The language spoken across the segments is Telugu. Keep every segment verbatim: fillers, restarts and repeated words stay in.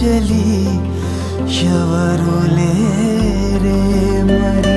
చెలి ఎవరు లేరే మరి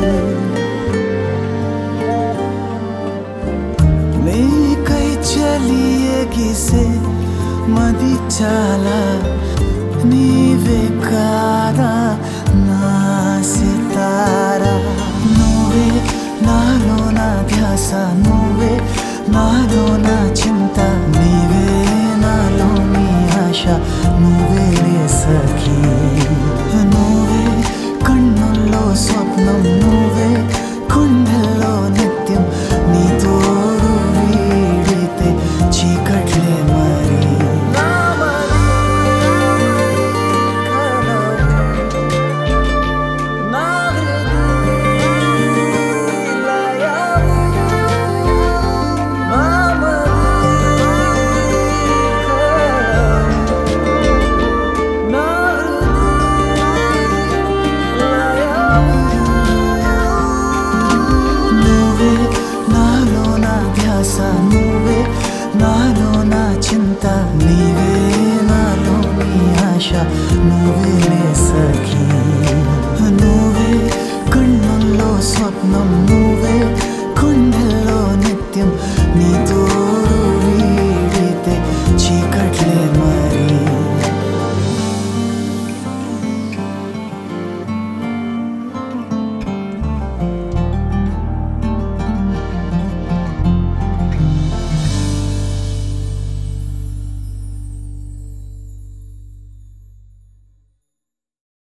నీకై చలి ఎగిసే మది చాలా నీవే కాదా నా సితారా నువ్వే నాలో నా ధ్యాస నువ్వే నాలో నా చింత నీవే నాలో నీ ఆశ నువ్వే సఖీ నువ్వే కన్నుల్లో స్వప్నం నువ్వే కొండల్లో నిత్యం నీ తోడు వీడితే చీకట్లే మరి నువ్వే నాలో నా చింత నీవే నాలో నీ ఆశ నువ్వే